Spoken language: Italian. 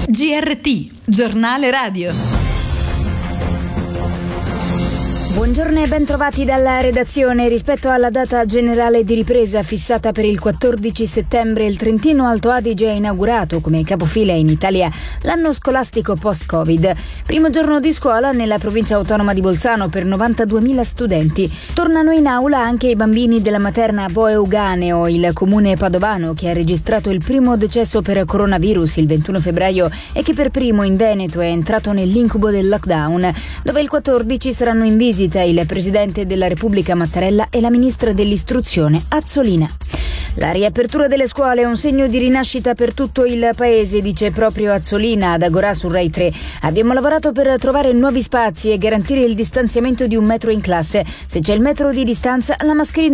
GRT, giornale radio. Buongiorno e ben trovati dalla redazione. Rispetto alla data generale di ripresa fissata per il 14 settembre, il Trentino Alto Adige ha inaugurato come capofila in Italia l'anno scolastico post-Covid. Primo giorno di scuola nella provincia autonoma di Bolzano per 92.000 studenti. Tornano in aula anche i bambini della materna Boe Euganeo, il comune padovano che ha registrato il primo decesso per coronavirus il 21 febbraio e che per primo in Veneto è entrato nell'incubo del lockdown, dove il 14 saranno in visita il Presidente della Repubblica Mattarella e la Ministra dell'Istruzione Azzolina. La riapertura delle scuole è un segno di rinascita per tutto il paese, dice proprio Azzolina ad Agorà su Rai 3. Abbiamo lavorato per trovare nuovi spazi e garantire il distanziamento di 1 metro in classe. Se c'è il metro di distanza, la mascherina